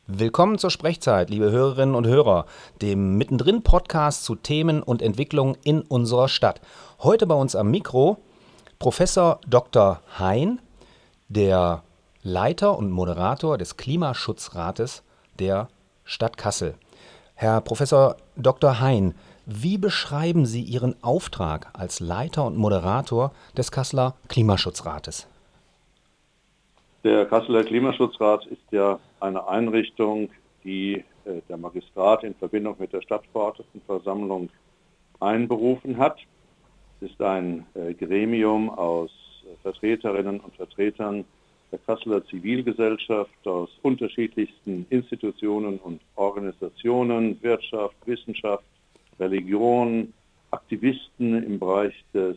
Willkommen zur Sprechzeit, liebe Hörerinnen und Hörer, dem Mittendrin-Podcast zu Themen und Entwicklungen in unserer Stadt. Heute bei uns am Mikro Professor Dr. Hein, der Leiter und Moderator des Klimaschutzrates der Stadt Kassel. Herr Professor Dr. Hein, wie beschreiben Sie Ihren Auftrag als Leiter und Moderator des Kasseler Klimaschutzrates? Der Kasseler Klimaschutzrat ist ja eine Einrichtung, die der Magistrat in Verbindung mit der Stadtverordnetenversammlung einberufen hat. Es ist ein Gremium aus Vertreterinnen und Vertretern der Kasseler Zivilgesellschaft, aus unterschiedlichsten Institutionen und Organisationen, Wirtschaft, Wissenschaft, Religion, Aktivisten im Bereich der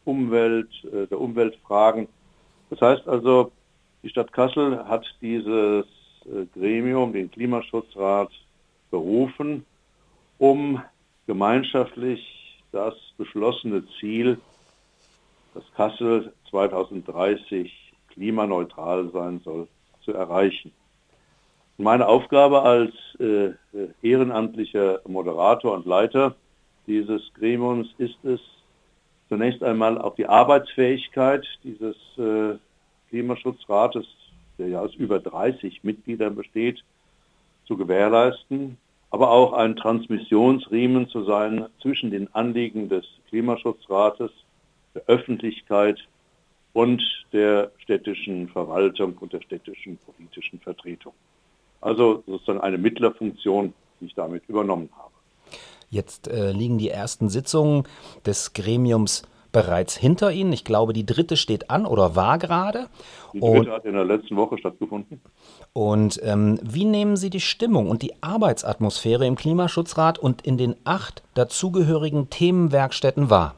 Umweltfragen. Das heißt also, die Stadt Kassel hat dieses Gremium, den Klimaschutzrat, berufen, um gemeinschaftlich das beschlossene Ziel, dass Kassel 2030 klimaneutral sein soll, zu erreichen. Und meine Aufgabe als ehrenamtlicher Moderator und Leiter dieses Gremiums ist es, zunächst einmal auch die Arbeitsfähigkeit dieses Klimaschutzrates, der ja aus über 30 Mitgliedern besteht, zu gewährleisten, aber auch ein Transmissionsriemen zu sein zwischen den Anliegen des Klimaschutzrates, der Öffentlichkeit und der städtischen Verwaltung und der städtischen politischen Vertretung. Also sozusagen eine Mittlerfunktion, die ich damit übernommen habe. Jetzt liegen die ersten Sitzungen des Gremiums bereits hinter Ihnen. Ich glaube, die dritte steht an oder war gerade. Die dritte hat in der letzten Woche stattgefunden. Und wie nehmen Sie die Stimmung und die Arbeitsatmosphäre im Klimaschutzrat und in den 8 dazugehörigen Themenwerkstätten wahr?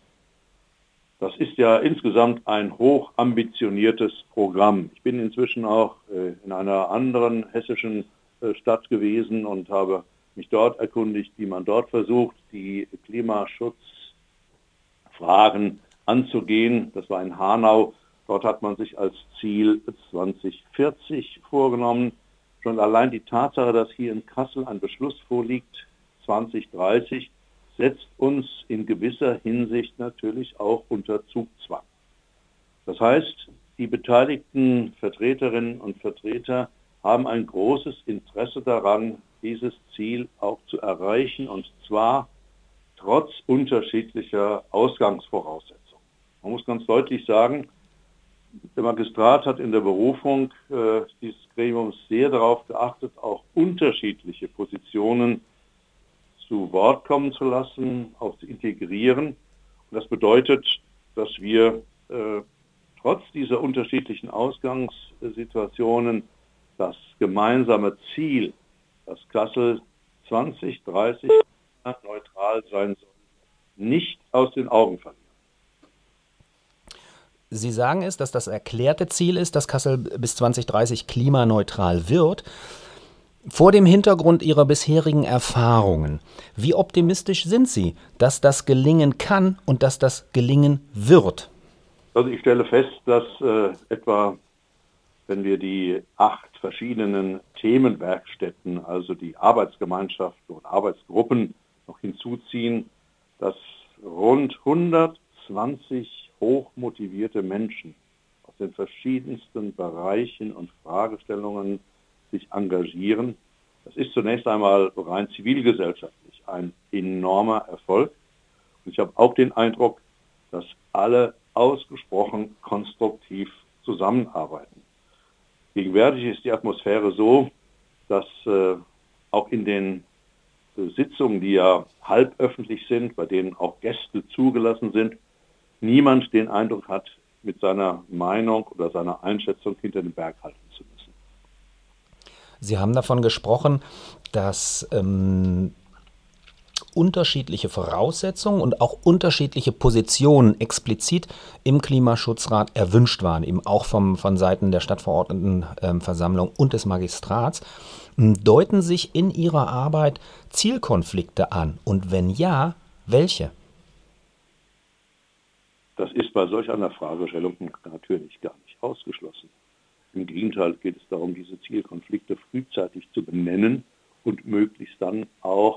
Das ist ja insgesamt ein hoch ambitioniertes Programm. Ich bin inzwischen auch in einer anderen hessischen Stadt gewesen und habe mich dort erkundigt, wie man dort versucht, die Klimaschutzfragen anzugehen. Das war in Hanau. Dort hat man sich als Ziel 2040 vorgenommen. Schon allein die Tatsache, dass hier in Kassel ein Beschluss vorliegt, 2030, setzt uns in gewisser Hinsicht natürlich auch unter Zugzwang. Das heißt, die beteiligten Vertreterinnen und Vertreter haben ein großes Interesse daran, dieses Ziel auch zu erreichen, und zwar trotz unterschiedlicher Ausgangsvoraussetzungen. Man muss ganz deutlich sagen, der Magistrat hat in der Berufung dieses Gremiums sehr darauf geachtet, auch unterschiedliche Positionen zu Wort kommen zu lassen, auch zu integrieren. Und das bedeutet, dass wir trotz dieser unterschiedlichen Ausgangssituationen das gemeinsame Ziel, dass Kassel 2030 neutral sein soll, nicht aus den Augen verlieren. Sie sagen es, dass das erklärte Ziel ist, dass Kassel bis 2030 klimaneutral wird. Vor dem Hintergrund Ihrer bisherigen Erfahrungen, wie optimistisch sind Sie, dass das gelingen kann und dass das gelingen wird? Also ich stelle fest, dass etwa, wenn wir die 8 verschiedenen Themenwerkstätten, also die Arbeitsgemeinschaften und Arbeitsgruppen noch hinzuziehen, dass rund 120 hochmotivierte Menschen aus den verschiedensten Bereichen und Fragestellungen sich engagieren. Das ist zunächst einmal rein zivilgesellschaftlich ein enormer Erfolg. Und ich habe auch den Eindruck, dass alle ausgesprochen konstruktiv zusammenarbeiten. Gegenwärtig ist die Atmosphäre so, dass auch in den Sitzungen, die ja halböffentlich sind, bei denen auch Gäste zugelassen sind, niemand den Eindruck hat, mit seiner Meinung oder seiner Einschätzung hinter den Berg halten zu müssen. Sie haben davon gesprochen, dass unterschiedliche Voraussetzungen und auch unterschiedliche Positionen explizit im Klimaschutzrat erwünscht waren, eben auch von Seiten der Stadtverordnetenversammlung und des Magistrats. Deuten sich in Ihrer Arbeit Zielkonflikte an? Und wenn ja, welche? Das ist bei solch einer Fragestellung natürlich gar nicht ausgeschlossen. Im Gegenteil geht es darum, diese Zielkonflikte frühzeitig zu benennen und möglichst dann auch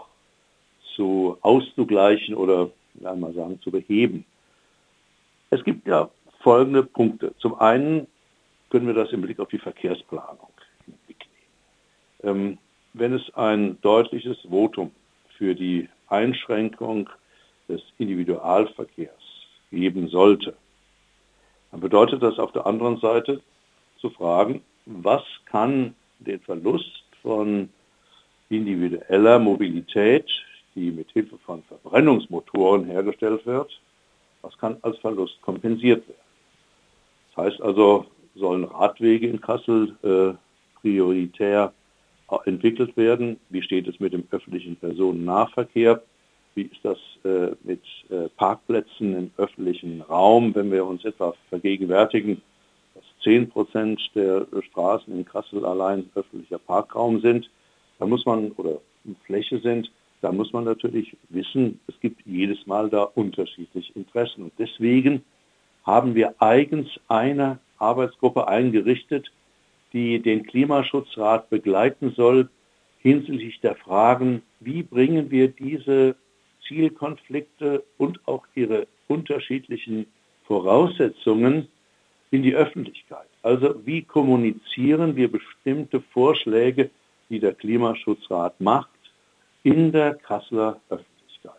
auszugleichen oder mal sagen, zu beheben. Es gibt ja folgende Punkte. Zum einen können wir das im Blick auf die Verkehrsplanung in den Blick nehmen. Wenn es ein deutliches Votum für die Einschränkung des Individualverkehrs geben sollte, dann bedeutet das auf der anderen Seite zu fragen, was kann den Verlust von individueller Mobilität, die mit Hilfe von Verbrennungsmotoren hergestellt wird, was kann als Verlust kompensiert werden. Das heißt also, sollen Radwege in Kassel prioritär entwickelt werden? Wie steht es mit dem öffentlichen Personennahverkehr? Wie ist das mit Parkplätzen im öffentlichen Raum, wenn wir uns etwa vergegenwärtigen, dass 10% der Straßen in Kassel allein öffentlicher Parkraum sind, dann muss man, oder Fläche sind, da muss man natürlich wissen, es gibt jedes Mal da unterschiedliche Interessen. Und deswegen haben wir eigens eine Arbeitsgruppe eingerichtet, die den Klimaschutzrat begleiten soll hinsichtlich der Fragen, wie bringen wir diese Zielkonflikte und auch ihre unterschiedlichen Voraussetzungen in die Öffentlichkeit. Also wie kommunizieren wir bestimmte Vorschläge, die der Klimaschutzrat macht, in der Kasseler Öffentlichkeit.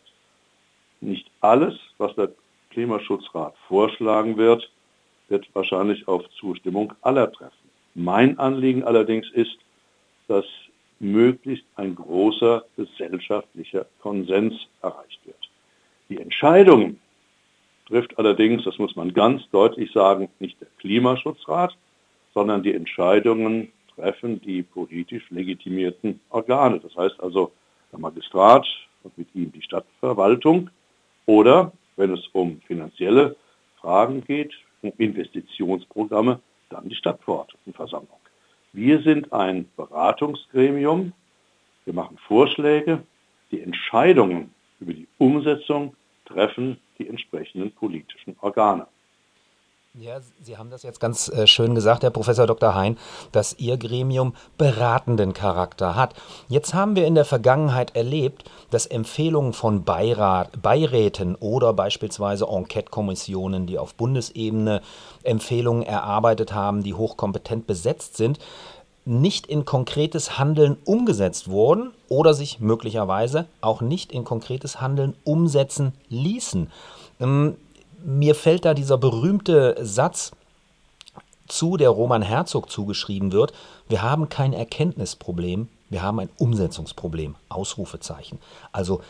Nicht alles, was der Klimaschutzrat vorschlagen wird, wird wahrscheinlich auf Zustimmung aller treffen. Mein Anliegen allerdings ist, dass möglichst ein großer gesellschaftlicher Konsens erreicht wird. Die Entscheidungen trifft allerdings, das muss man ganz deutlich sagen, nicht der Klimaschutzrat, sondern die Entscheidungen treffen die politisch legitimierten Organe. Das heißt also der Magistrat und mit ihm die Stadtverwaltung oder, wenn es um finanzielle Fragen geht, um Investitionsprogramme, dann die Stadtverordnetenversammlung. Wir sind ein Beratungsgremium, wir machen Vorschläge, die Entscheidungen über die Umsetzung treffen die entsprechenden politischen Organe. Ja, Sie haben das jetzt ganz schön gesagt, Herr Professor Dr. Hein, dass Ihr Gremium beratenden Charakter hat. Jetzt haben wir in der Vergangenheit erlebt, dass Empfehlungen von Beiräten oder beispielsweise Enquete-Kommissionen, die auf Bundesebene Empfehlungen erarbeitet haben, die hochkompetent besetzt sind, nicht in konkretes Handeln umgesetzt wurden oder sich möglicherweise auch nicht in konkretes Handeln umsetzen ließen. Mir fällt da dieser berühmte Satz zu, der Roman Herzog zugeschrieben wird: Wir haben kein Erkenntnisproblem, wir haben ein Umsetzungsproblem. Ausrufezeichen. Also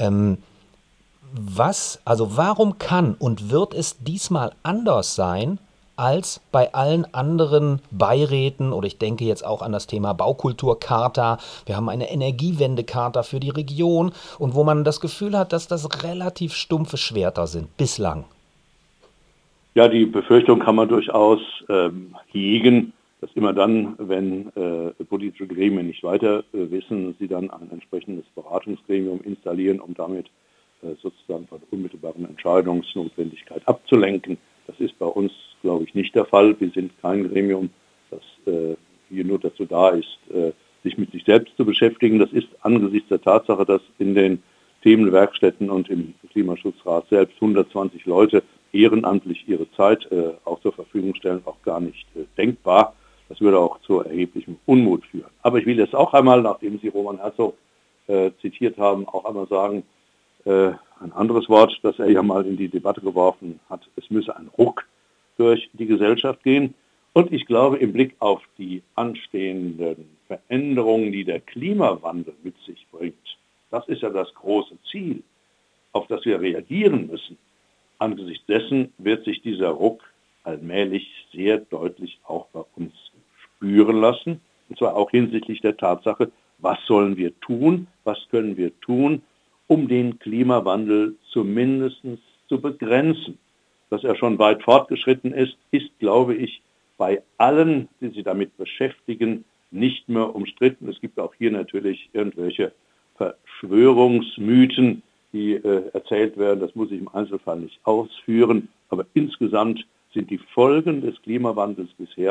warum kann und wird es diesmal anders sein als bei allen anderen Beiräten, oder ich denke jetzt auch an das Thema Baukulturcharta, wir haben eine Energiewendecharta für die Region, und wo man das Gefühl hat, dass das relativ stumpfe Schwerter sind, bislang? Ja, die Befürchtung kann man durchaus hegen, dass immer dann, wenn politische Gremien nicht weiter wissen, sie dann ein entsprechendes Beratungsgremium installieren, um damit sozusagen von unmittelbaren Entscheidungsnotwendigkeit abzulenken. Das ist bei uns, glaube ich, nicht der Fall. Wir sind kein Gremium, das hier nur dazu da ist, sich mit sich selbst zu beschäftigen. Das ist angesichts der Tatsache, dass in den Themenwerkstätten und im Klimaschutzrat selbst 120 Leute ehrenamtlich ihre Zeit auch zur Verfügung stellen, auch gar nicht denkbar. Das würde auch zu erheblichem Unmut führen. Aber ich will jetzt auch einmal, nachdem Sie Roman Herzog zitiert haben, auch einmal sagen, ein anderes Wort, das er ja mal in die Debatte geworfen hat: Es müsse ein Ruck durch die Gesellschaft gehen. Und ich glaube, im Blick auf die anstehenden Veränderungen, die der Klimawandel mit sich bringt, das ist ja das große Ziel, auf das wir reagieren müssen. Angesichts dessen wird sich dieser Ruck allmählich sehr deutlich auch bei uns spüren lassen. Und zwar auch hinsichtlich der Tatsache, was sollen wir tun, was können wir tun, um den Klimawandel zumindest zu begrenzen. Dass er schon weit fortgeschritten ist, glaube ich, bei allen, die sich damit beschäftigen, nicht mehr umstritten. Es gibt auch hier natürlich irgendwelche Verschwörungsmythen, die erzählt werden. Das muss ich im Einzelfall nicht ausführen. Aber insgesamt sind die Folgen des Klimawandels bisher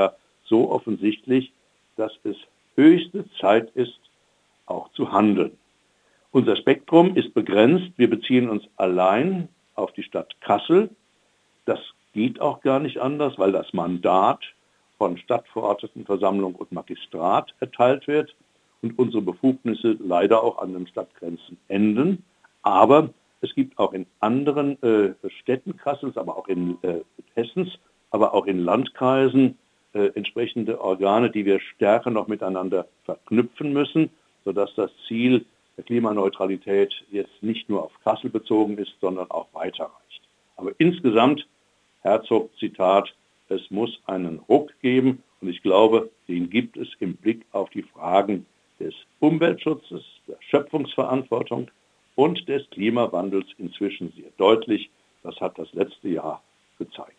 so offensichtlich, dass es höchste Zeit ist, auch zu handeln. Unser Spektrum ist begrenzt. Wir beziehen uns allein auf die Stadt Kassel. Das geht auch gar nicht anders, weil das Mandat von Stadtverordnetenversammlung und Magistrat erteilt wird und unsere Befugnisse leider auch an den Stadtgrenzen enden. Aber es gibt auch in anderen Städten Kassels, aber auch in Hessens, aber auch in Landkreisen entsprechende Organe, die wir stärker noch miteinander verknüpfen müssen, sodass das Ziel der Klimaneutralität jetzt nicht nur auf Kassel bezogen ist, sondern auch weiter reicht. Aber insgesamt, Herzog, Zitat, es muss einen Ruck geben und ich glaube, den gibt es im Blick auf die Fragen des Umweltschutzes, der Schöpfungsverantwortung und des Klimawandels inzwischen sehr deutlich. Das hat das letzte Jahr gezeigt.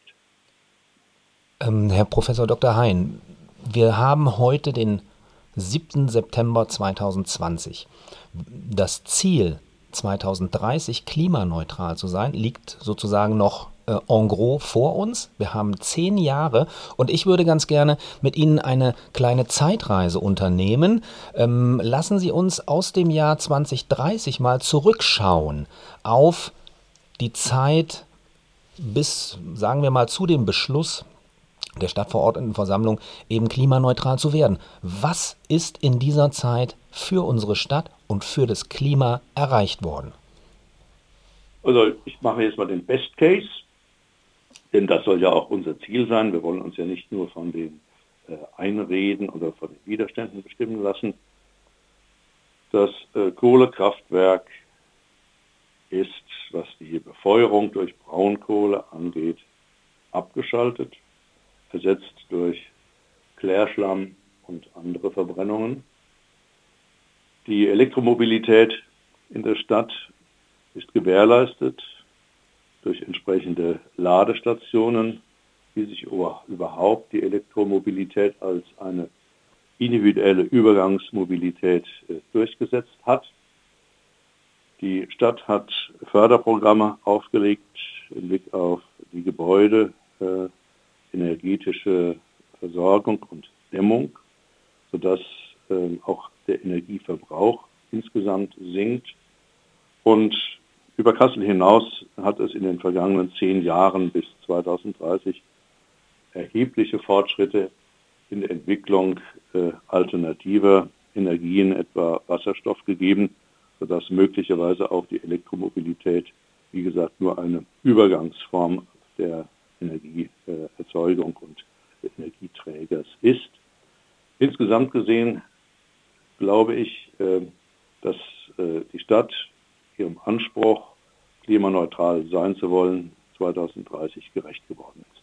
Herr Professor Dr. Hein, wir haben heute den 7. September 2020. Das Ziel, 2030 klimaneutral zu sein, liegt sozusagen noch en gros vor uns. Wir haben 10 Jahre und ich würde ganz gerne mit Ihnen eine kleine Zeitreise unternehmen. Lassen Sie uns aus dem Jahr 2030 mal zurückschauen auf die Zeit bis, sagen wir mal, zu dem Beschluss der Stadtverordnetenversammlung eben klimaneutral zu werden. Was ist in dieser Zeit für unsere Stadt und für das Klima erreicht worden? Also ich mache jetzt mal den Best Case, denn das soll ja auch unser Ziel sein. Wir wollen uns ja nicht nur von den Einreden oder von den Widerständen bestimmen lassen. Das Kohlekraftwerk ist, was die Befeuerung durch Braunkohle angeht, abgeschaltet, ersetzt durch Klärschlamm und andere Verbrennungen. Die Elektromobilität in der Stadt ist gewährleistet durch entsprechende Ladestationen, wie sich überhaupt die Elektromobilität als eine individuelle Übergangsmobilität durchgesetzt hat. Die Stadt hat Förderprogramme aufgelegt im Blick auf die Gebäude, energetische Versorgung und Dämmung, sodass auch der Energieverbrauch insgesamt sinkt. Und über Kassel hinaus hat es in den vergangenen 10 Jahren bis 2030 erhebliche Fortschritte in der Entwicklung alternativer Energien, etwa Wasserstoff, gegeben, sodass möglicherweise auch die Elektromobilität, wie gesagt, nur eine Übergangsform der Energieerzeugung und des Energieträgers ist. Insgesamt gesehen glaube ich, dass die Stadt ihrem Anspruch, klimaneutral sein zu wollen, 2030 gerecht geworden ist.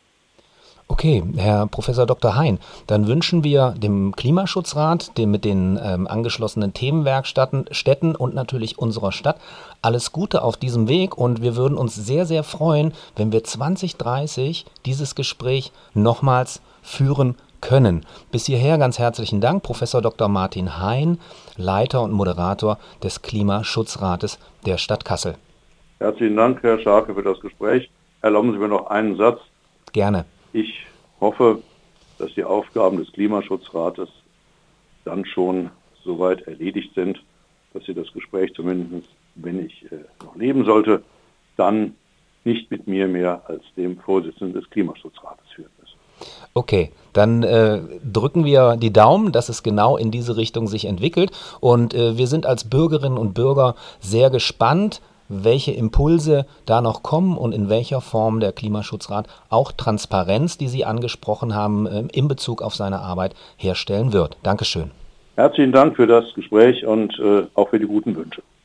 Okay, Herr Professor Dr. Hein, dann wünschen wir dem Klimaschutzrat, dem mit den angeschlossenen Themenwerkstätten und natürlich unserer Stadt alles Gute auf diesem Weg und wir würden uns sehr, sehr freuen, wenn wir 2030 dieses Gespräch nochmals führen können. Bis hierher ganz herzlichen Dank, Professor Dr. Martin Hein, Leiter und Moderator des Klimaschutzrates der Stadt Kassel. Herzlichen Dank, Herr Scharke, für das Gespräch. Erlauben Sie mir noch einen Satz. Gerne. Ich hoffe, dass die Aufgaben des Klimaschutzrates dann schon soweit erledigt sind, dass Sie das Gespräch zumindest, wenn ich noch leben sollte, dann nicht mit mir mehr als dem Vorsitzenden des Klimaschutzrates führen müssen. Okay, dann drücken wir die Daumen, dass es genau in diese Richtung sich entwickelt und wir sind als Bürgerinnen und Bürger sehr gespannt, welche Impulse da noch kommen und in welcher Form der Klimaschutzrat auch Transparenz, die Sie angesprochen haben, in Bezug auf seine Arbeit herstellen wird. Dankeschön. Herzlichen Dank für das Gespräch und auch für die guten Wünsche.